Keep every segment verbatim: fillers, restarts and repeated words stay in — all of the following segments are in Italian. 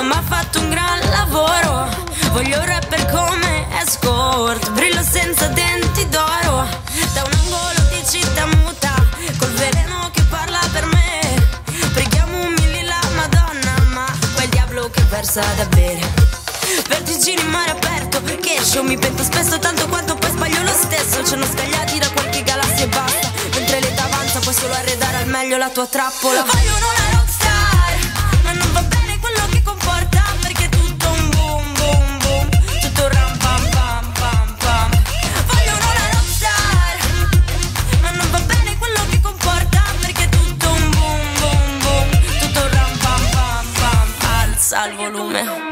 ma m'ha fatto un gran lavoro. Voglio un rapper come Escort, brillo senza denti d'oro, da un angolo di città muta, col veleno che parla per me. Preghiamo umili la Madonna, ma quel diavolo che versa da bere. Vertigini in mare aperto, che show, mi pento spesso tanto quanto poi sbaglio lo stesso. Ci hanno scagliati da qualche galassia e basta, mentre l'età avanza puoi solo arredare al meglio la tua trappola. Voglio una rockstar, ma non va bene quello che comporta, perché è tutto un boom boom boom, tutto ram pam pam pam pam. Voglio una rockstar, ma non va bene quello che comporta, perché è tutto un boom boom boom, tutto ram pam pam pam. Alza il volume.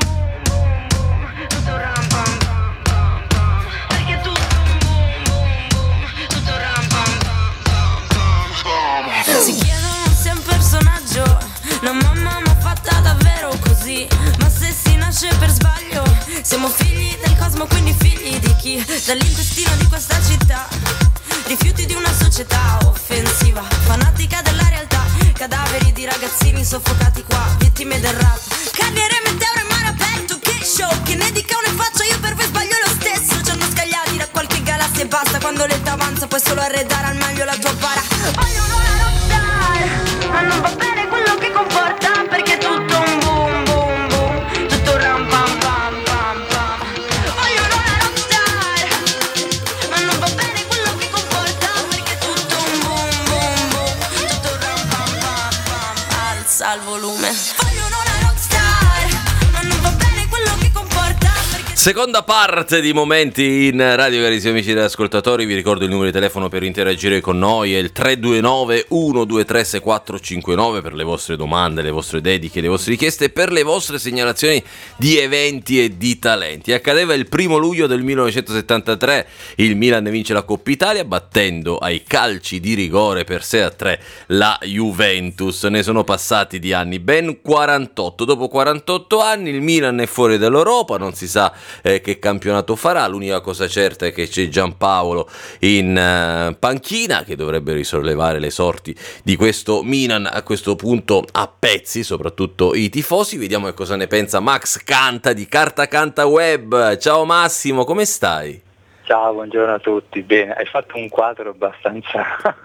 Si chiedono se è un personaggio, la mamma m'ha fatta davvero così, ma se si nasce per sbaglio, siamo figli del cosmo, quindi figli di chi? Dall'intestino di questa città, rifiuti di una società offensiva, fanatica della realtà, cadaveri di ragazzini soffocati qua, vittime del rap, carriere meteore e mare aperto, che show, che ne dica o ne faccia, io per voi sbaglio lo stesso. Ci hanno scagliati da qualche galassia e basta, quando l'età avanza puoi solo arredare al meglio la tua para. Voglio una rockstar, ma non va bene quello che comporta, perché è tutto un boom boom boom, tutto ram pam pam pam pam. Voglio una rockstar, ma non va bene quello che comporta, perché è tutto un boom boom boom, tutto ram pam pam pam. Alza il volume. Voglio una rockstar, ma non va bene quello che comporta. Seconda parte di Momenti in Radio, carissimi amici e ascoltatori. Vi ricordo il numero di telefono per interagire con noi, è il tre due nove uno due tre sei quattro cinque nove per le vostre domande, le vostre dediche, le vostre richieste e per le vostre segnalazioni di eventi e di talenti. Accadeva il primo luglio del millenovecentosettantatré, il Milan vince la Coppa Italia battendo ai calci di rigore per sei a tre la Juventus. Ne sono passati di anni, ben quarantotto. Dopo quarantotto anni il Milan è fuori dall'Europa, non si sa Eh, che campionato farà. L'unica cosa certa è che c'è Giampaolo in uh, panchina, che dovrebbe risollevare le sorti di questo Milan a questo punto a pezzi, soprattutto i tifosi. Vediamo che cosa ne pensa Max Canta di Carta Canta Web. Ciao Massimo, come stai? Ciao, buongiorno a tutti. Bene, hai fatto un quadro abbastanza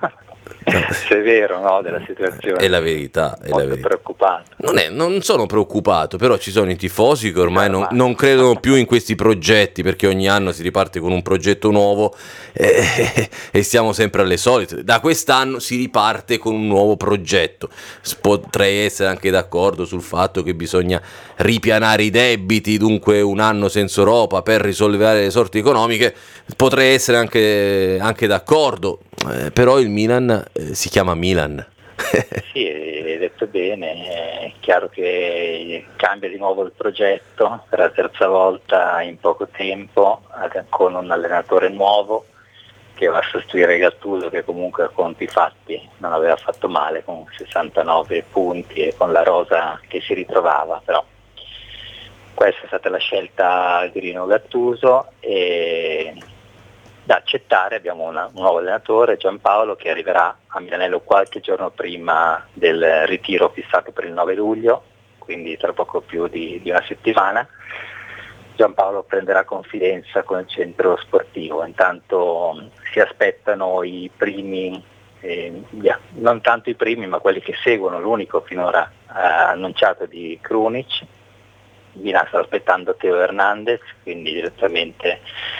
severo, no, della situazione. È la verità, è Molto la verità. preoccupato. Non, è, non sono preoccupato, però ci sono i tifosi che ormai non, non credono più in questi progetti, perché ogni anno si riparte con un progetto nuovo e, e siamo sempre alle solite. Da quest'anno si riparte con un nuovo progetto. Potrei essere anche d'accordo sul fatto che bisogna ripianare i debiti, dunque un anno senza Europa per risollevare le sorti economiche. Potrei essere anche, anche d'accordo, eh, però il Milan eh, si chiama Milan. Sì, hai detto bene, è chiaro che cambia di nuovo il progetto per la terza volta in poco tempo, con un allenatore nuovo che va a sostituire Gattuso, che comunque a conti fatti non aveva fatto male, con sessantanove punti e con la rosa che si ritrovava, però questa è stata la scelta di Rino Gattuso e da accettare. Abbiamo una, un nuovo allenatore, Giampaolo, che arriverà a Milanello qualche giorno prima del ritiro fissato per il nove luglio, quindi tra poco più di, di una settimana. Giampaolo prenderà confidenza con il centro sportivo, intanto si aspettano i primi, eh, yeah, non tanto i primi ma quelli che seguono l'unico finora eh, annunciato di Krunic. Milan sta aspettando Teo Hernandez, quindi direttamente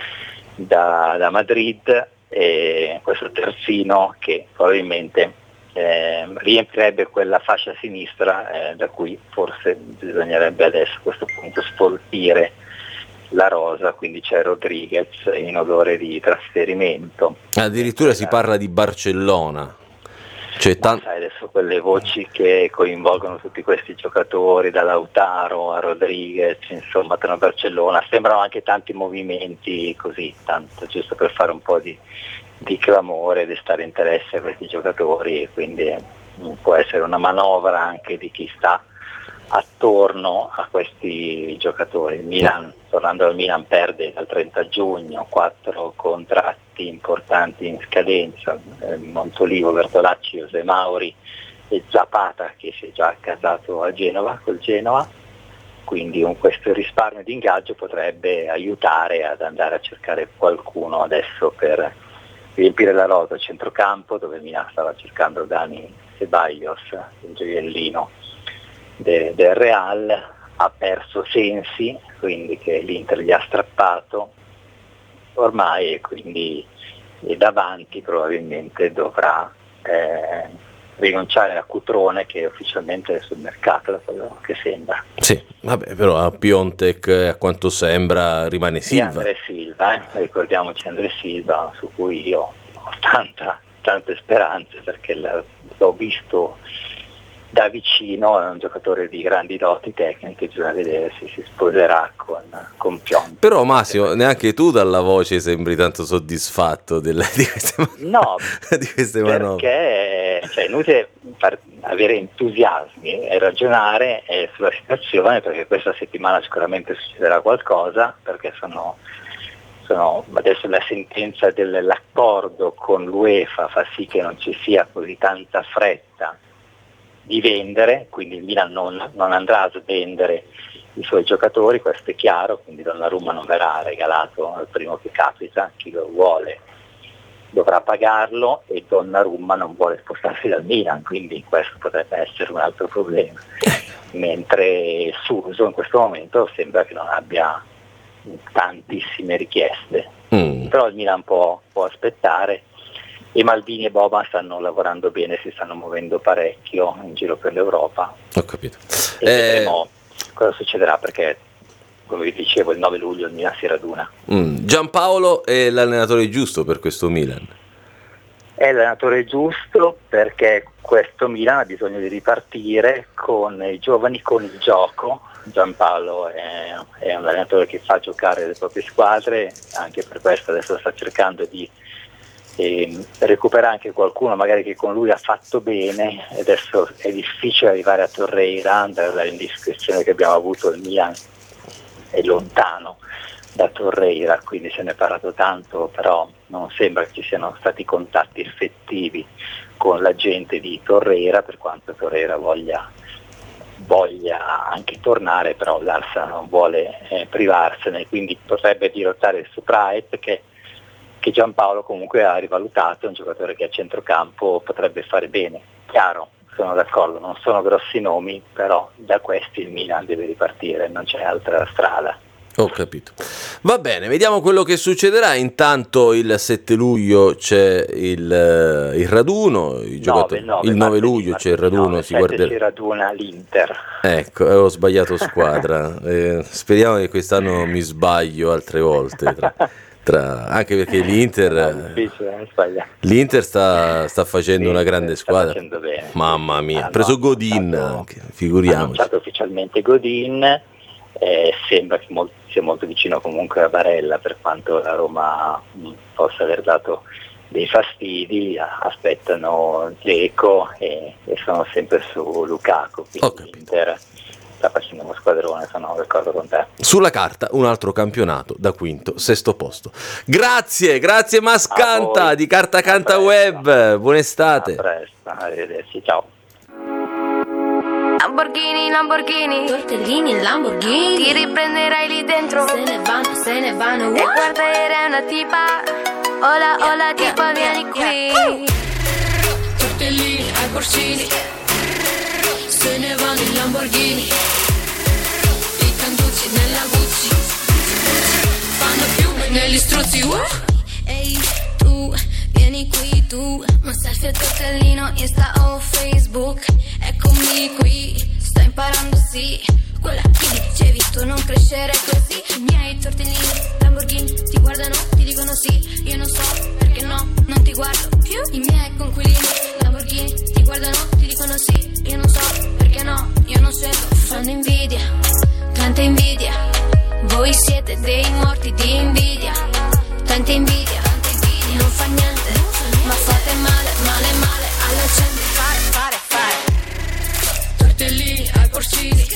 Da, da Madrid, e questo terzino che probabilmente eh, riempirebbe quella fascia sinistra eh, da cui forse bisognerebbe adesso a questo punto sfoltire la rosa, quindi c'è Rodriguez in odore di trasferimento. Addirittura si parla di Barcellona. Cioè, tan- sai, adesso quelle voci che coinvolgono tutti questi giocatori, da Lautaro a Rodriguez, insomma, tra Barcellona, sembrano anche tanti movimenti così, tanto giusto per fare un po' di, di clamore, di stare interesse a questi giocatori, quindi può essere una manovra anche di chi sta attorno a questi giocatori. Il Milan, tornando al Milan, perde dal trenta giugno quattro contratti importanti in scadenza, eh, Montolivo, Bertolacci, José Mauri e Zapata, che si è già casato a Genova, col Genoa, quindi un, questo risparmio di ingaggio potrebbe aiutare ad andare a cercare qualcuno adesso per riempire la rosa a centrocampo, dove Milan stava cercando Dani Ceballos, il gioiellino de, del Real. Ha perso Sensi, quindi che l'Inter gli ha strappato ormai, e quindi e davanti probabilmente dovrà eh, rinunciare a Cutrone, che ufficialmente è sul mercato, da quello che sembra. Sì, vabbè, però a Piontek, a quanto sembra, rimane Silva. Sì, André Silva, eh? ricordiamoci André Silva, su cui io ho tanta, tante speranze, perché l'ho visto da vicino, è un giocatore di grandi doti tecniche, bisogna vedere se si sposerà con, con Piontek. Però Massimo, neanche tu dalla voce sembri tanto soddisfatto delle, di queste, man- no, di queste manovre. Perché cioè, è inutile far, avere entusiasmi e ragionare eh, sulla situazione, perché questa settimana sicuramente succederà qualcosa, perché sono, sono adesso la sentenza dell'accordo con l'UEFA fa sì che non ci sia così tanta fretta di vendere, quindi il Milan non, non andrà a svendere i suoi giocatori, questo è chiaro, quindi Donnarumma non verrà regalato al primo che capita, chi lo vuole dovrà pagarlo, e Donnarumma non vuole spostarsi dal Milan, quindi questo potrebbe essere un altro problema, mentre Suso in questo momento sembra che non abbia tantissime richieste, mm. però il Milan può, può aspettare. E Maldini e Boban stanno lavorando bene, si stanno muovendo parecchio in giro per l'Europa. Ho capito. E eh... vedremo cosa succederà, perché, come vi dicevo, il nove luglio il Milan si raduna. Mm. Giampaolo è l'allenatore giusto per questo Milan? È l'allenatore giusto perché questo Milan ha bisogno di ripartire con i giovani, con il gioco. Giampaolo è, è un allenatore che fa giocare le proprie squadre, anche per questo adesso sta cercando di e recupera anche qualcuno magari che con lui ha fatto bene. Adesso è difficile arrivare a Torreira, dalla indiscrezione che abbiamo avuto, il Milan è lontano da Torreira, quindi se ne è parlato tanto, però non sembra che ci siano stati contatti effettivi con la gente di Torreira, per quanto Torreira voglia voglia anche tornare, però l'Arsa non vuole eh, privarsene, quindi potrebbe dirottare su Praet, che che Giampaolo comunque ha rivalutato, è un giocatore che a centrocampo potrebbe fare bene. Chiaro, sono d'accordo, non sono grossi nomi, però da questi il Milan deve ripartire, non c'è altra strada. Ho capito. Va bene, vediamo quello che succederà. Intanto il sette luglio c'è il, il raduno, i giocatori, nove, nove, il nove luglio c'è il raduno, nove, si guarderà. Si raduna l'Inter. Ecco, ho sbagliato squadra. eh, speriamo che quest'anno mi sbaglio altre volte. Tra... Tra, anche perché l'Inter l'Inter sta, sta facendo una grande squadra, mamma mia, ha preso Godin anche, figuriamoci. Ha annunciato ufficialmente Godin, eh, sembra che molto, sia molto vicino comunque a Barella, per quanto la Roma mh, possa aver dato dei fastidi, aspettano Dzeko e, e sono sempre su Lukaku, quindi l'Inter sta facendo uno squadrone, sono d'accordo con te. Sulla carta un altro campionato da quinto, sesto posto. Grazie, grazie Mascanta di Carta Canta Web, buona estate. A presto, arrivederci, ciao. Lamborghini, Lamborghini, tortellini, Lamborghini, ti riprenderai lì dentro, se ne vanno, se ne vanno, uh. E guarderai una tipa, ola, ola tipa, vieni qui. Tortellini ai porcini, se ne vanno in Lamborghini, i cantucci nella Gucci, fanno piume negli struzzi, uh. Ehi tu, vieni qui tu, ma selfie e tortellino, Insta o Facebook, eccomi qui, sto imparando sì, quella che dicevi tu, non crescere così. I miei tortellini, Lamborghini, ti guardano, ti dicono sì, io non so perché no, non ti guardo più. I miei conquilini, Lamborghini, ti guardano, ti dicono sì, io non so perché no, io non sento, fanno invidia, tanta invidia, voi siete dei morti di invidia, tanta invidia, non fa niente, ma fate male, male, male alla gente, fare, fare, fare. Tortellini ai porcini,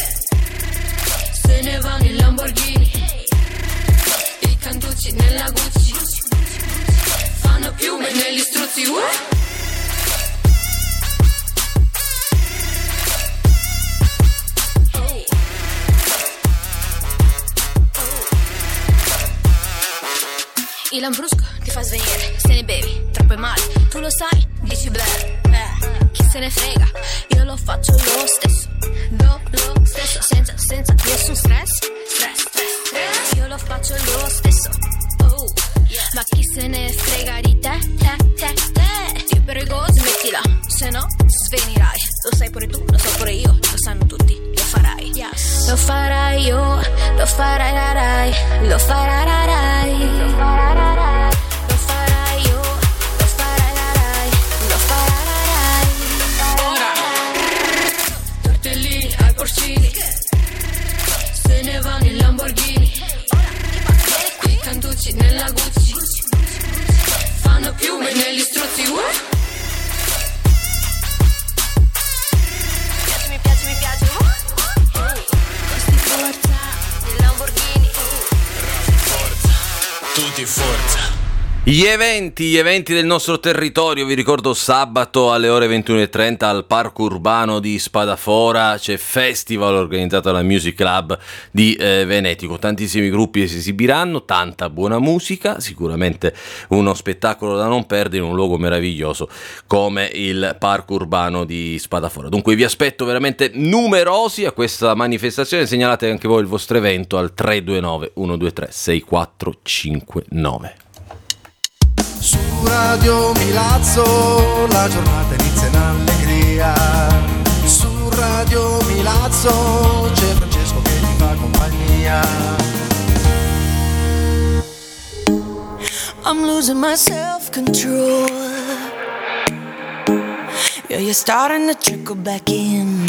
se ne vanno in Lamborghini, i cantucci nella Gucci, fanno piume negli struzzi, uh. il lambrusco ti fa svenire. Se ne bevi, troppo è male, tu lo sai, dici beh, eh, chi se ne frega, io lo faccio lo stesso, lo, lo stesso, senza, senza nessun stress, stress, stress, stress. Io lo faccio lo stesso, oh, yeah. Ma chi se ne frega di te, te, te, te. Ti prego smettila, se no svenirai. Lo sai pure tu, lo so pure io, lo sanno tutti, lo farai, yes. Lo farai io, lo farai rarai, lo farai rarai, lo farai rarai, lo farai io, lo farai rarai, lo farai rarai. Ora tortellini ai porcini, se ne vanno in Lamborghini, i cantucci nella Gucci, fanno piume negli struzzi, uh. Tutti forza. Gli eventi, gli eventi del nostro territorio, vi ricordo sabato alle ore ventuno e trenta al Parco Urbano di Spadafora c'è festival organizzato dalla Music Club di eh, Venetico, tantissimi gruppi si esibiranno, tanta buona musica, sicuramente uno spettacolo da non perdere in un luogo meraviglioso come il Parco Urbano di Spadafora. Dunque vi aspetto veramente numerosi a questa manifestazione, segnalate anche voi il vostro evento al tre due nove uno due tre sei quattro cinque nove. Su Radio Milazzo la giornata inizia in allegria. Su Radio Milazzo c'è Francesco che ti fa compagnia. I'm losing my self-control. Yeah, you're starting to trickle back in,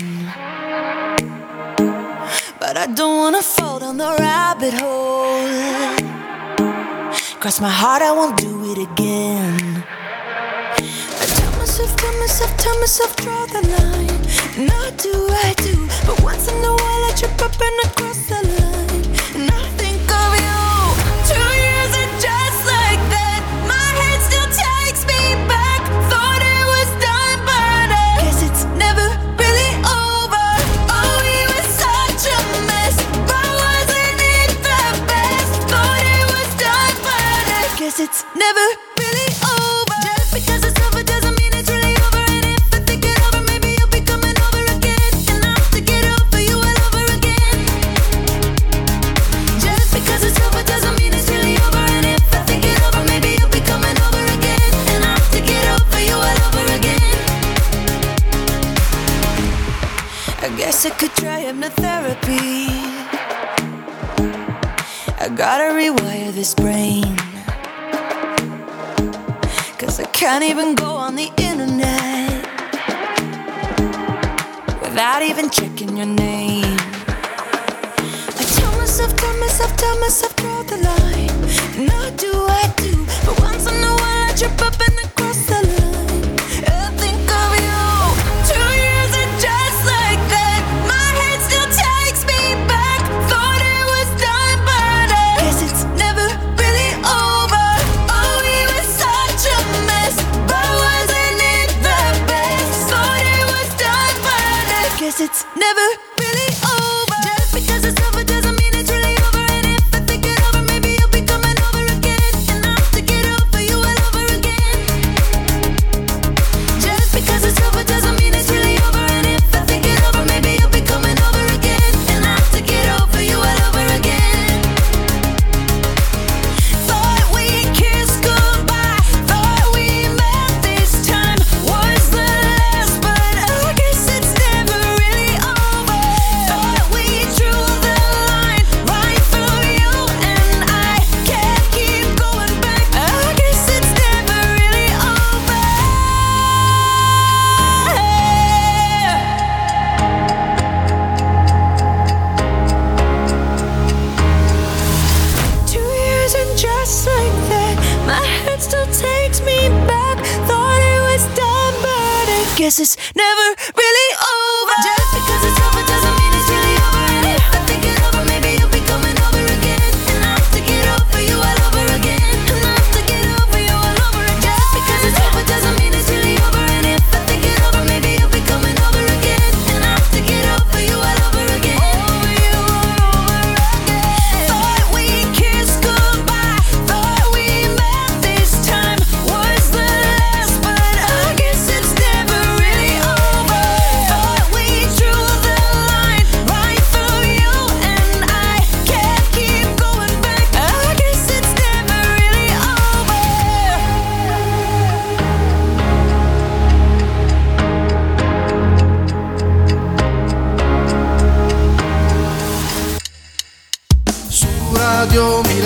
but I don't wanna fall down the rabbit hole. Cross my heart, I won't do it again. I tell myself, tell myself, tell myself, draw the line. And I do, I do. But once in a while I trip up and I cross the line. And I think of you. Two years and just like that, my head still takes me back. Thought it was done, but I guess it's never really over. Oh, we were such a mess, but wasn't it the best? Thought it was done, but I guess it's never really over. Just because it's over doesn't mean it's really over. And if I think it over, maybe you'll be coming over again. And I have to get over you all over again. Just because it's over doesn't mean it's really over. And if I think it over, maybe you'll be coming over again. And I have to get over you all over again. I guess I could try hypnotherapy. I gotta rewire this brain, 'cause I can't even go on the internet without even checking your name. I tell myself, tell myself, tell myself, draw the line. And I do, I do. But once in a while I trip up and I cross the line. I think of you. Two years and just like that, my head still takes me back. Thought it was done, but I guess it's never really over. Oh, we were such a mess, but wasn't it the best? Thought it was done, but I guess it's never really over. Just because it's over doesn't mean it's really over. And if I think it over, maybe you'll be coming over again. And I have to get over you all over again. Just because it's over doesn't mean it's really over. And if I think it over, maybe you'll be coming over again. And I have to get over you all over again. Thought we kissed goodbye, thought we met this time was the last, but I guess it's never really over. Thought we drew the line right through you and I can't keep going back. I guess it's never really over. Two years and just like that, my head still takes me back. Thought it was done, but I guess it's never really over. Just because it's over doesn't mean it's really over. And if I think it over, maybe you'll be coming over again. And I have to get over you all over again. And I have to get over you all over again. Just because it's over doesn't mean it's really over. And if I think it over, maybe you'll be coming over again. And I have to get over you all over again. Over you all over again. Thought we kissed goodbye, thought we met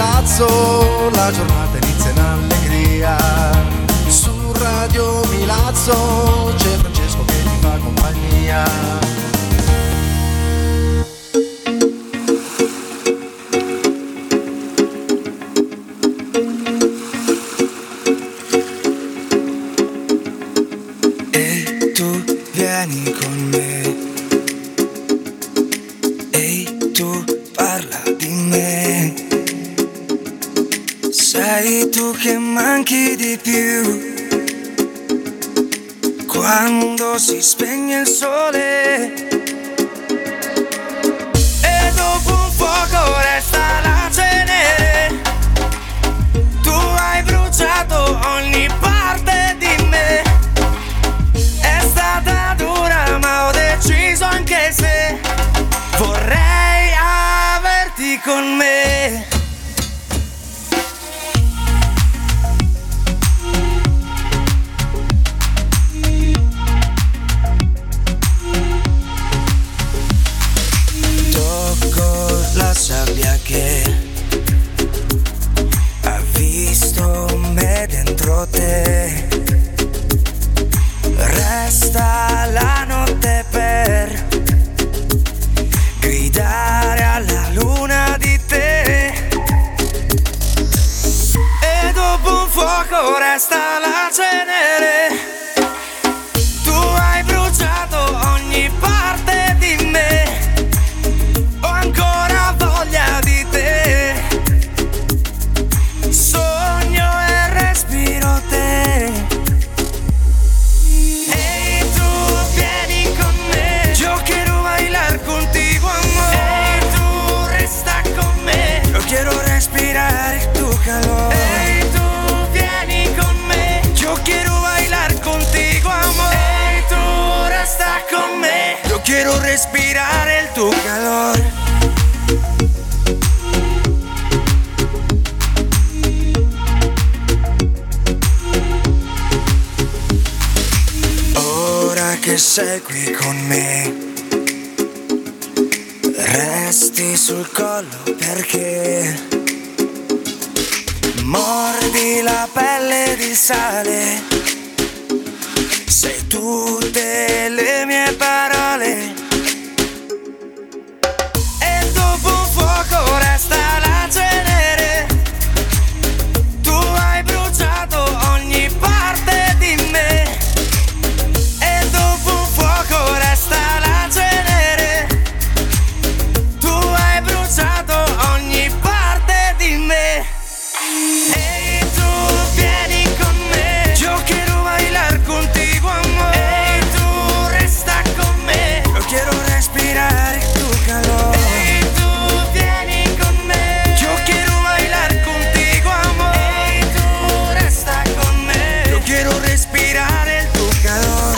Milazzo, la giornata inizia in allegria. Su Radio Milazzo c'è Francesco che ti fa compagnia. Vieni con me, ehi tu parla di me, sei tu che manchi di più, quando si spegne il sole e dopo un fuoco resta la cenere, tu hai bruciato ogni parte di me. Ma ho deciso anche se vorrei averti con me. Tocco la sabbia che ha visto me dentro te. Resta la notte per gridare alla luna di te. E dopo un fuoco resta la cenere. Tu hai bruciato ogni parte di me. Ho ancora voglia di te. Sogno e respiro te. Quiero respirar tu calor. Hey, tú vieni con me. Yo quiero bailar contigo, amor. Hey, tú resta con me. Yo quiero respirar el tu calor. Ora che sei qui con me, resti sul collo perché mordi la pelle di sale. Sei tutte le mie parole. E dopo un fuoco resta la cenere. Tu hai bruciato ogni parte di me. E dopo un fuoco resta la cenere. Tu hai bruciato ogni parte di me. Ehi tu vieni con me. Yo quiero bailar contigo, amor. Ehi tu resta con me. Yo quiero respirar tu calor. Ehi tu vieni con me. Yo quiero bailar contigo, amor. Ehi tu resta con me. Yo quiero respirar tu calor.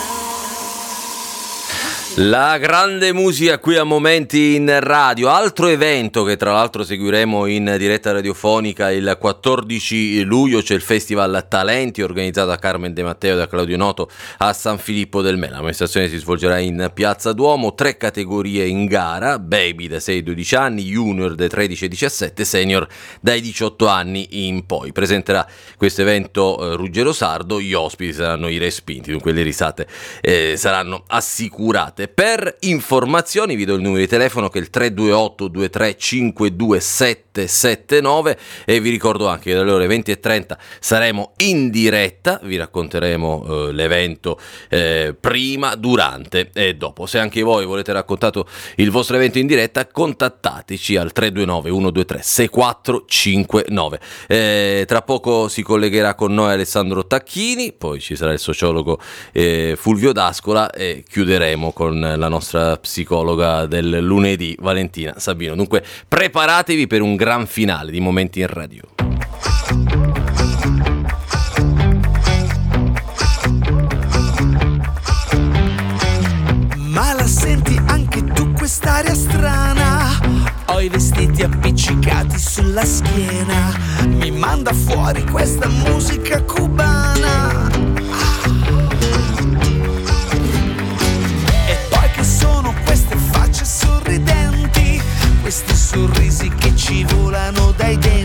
La grande musica qui a Momenti in Radio, altro evento che tra l'altro seguiremo in diretta radiofonica il quattordici luglio, c'è il Festival Talenti organizzato da Carmen De Matteo e da Claudio Noto a San Filippo del Mela. La manifestazione si svolgerà in Piazza Duomo, tre categorie in gara: baby da sei a dodici anni, junior dai tredici ai diciassette, senior dai diciotto anni in poi. Presenterà questo evento eh, Ruggero Sardo, gli ospiti saranno i Respinti, dunque le risate eh, saranno assicurate. Per informazioni vi do il numero di telefono che è il tre due otto due tre cinque due sette sette nove e vi ricordo anche che dalle ore venti e trenta saremo in diretta, vi racconteremo eh, l'evento eh, prima, durante e dopo. Se anche voi volete raccontato il vostro evento in diretta, contattateci al tre due nove uno due tre sei quattro cinque nove. Eh, tra poco si collegherà con noi Alessandro Tacchini, poi ci sarà il sociologo eh, Fulvio D'Ascola e chiuderemo con la nostra psicologa del lunedì Valentina Sabino. Dunque preparatevi per un gran finale di Momenti in Radio. Ma la senti anche tu quest'aria strana? Ho i vestiti appiccicati sulla schiena, mi manda fuori questa musica cubana. E poi che sono queste facce sorridenti, questi sorrisi che ci volano dai denti.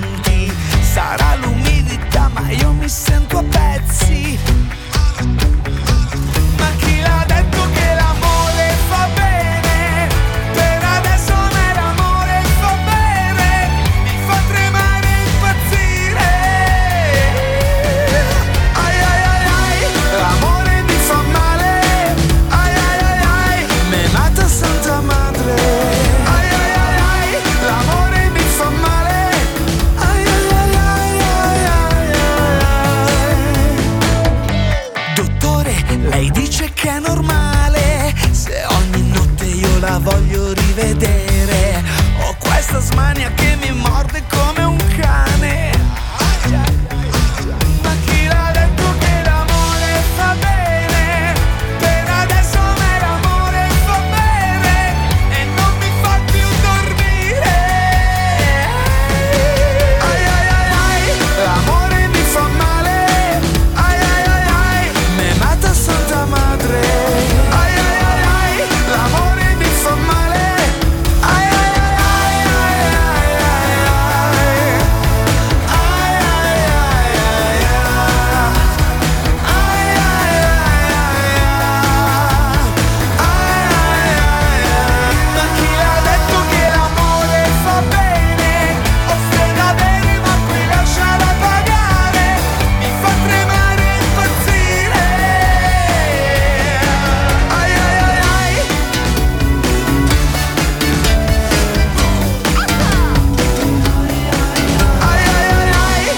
mania che mi morde come un cane. Ma chi l'ha detto che l'amore fa bene? Per adesso a me l'amore fa bene e non mi fa più dormire. Ai ai ai ai, l'amore mi fa male. Ai ai ai ai, me mata Santa Madre. Ai ai ai ai, l'amore mi fa male. Ai ai ai ai ai ai ai. Ai ai ai ai ai. Ai ai ai ai. Ma chi l'ha detto che l'amore fa bene? Offre da bere ma poi lascia da pagare. Mi fa tremare e impazzire. Ai ai ai ai. Ai ai ai ai.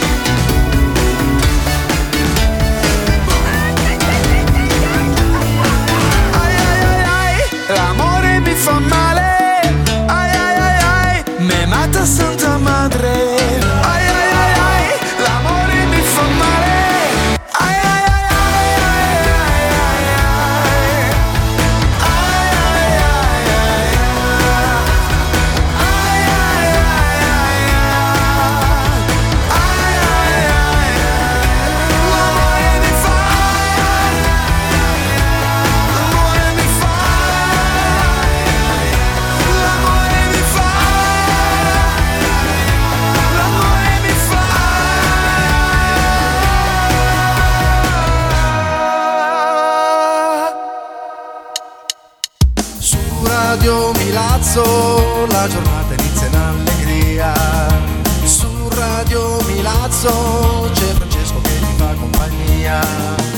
Ai ai ai ai, l'amore mi fa male. Ai ai ai ai, me mata Santa Madre. Ai ai ai ai, l'amore mi fa male. Ai ai ai ai ai ai ai. Ai ai ai ai ai. Ai ai ai ai ai. Ai ai ai ai. L'amore mi fa. L'amore mi fa. L'amore mi fa. L'amore mi fa. Su Radio Milazzo la giornata inizia in allegria. Su Radio Milazzo c'è Francesco che ti fa compagnia.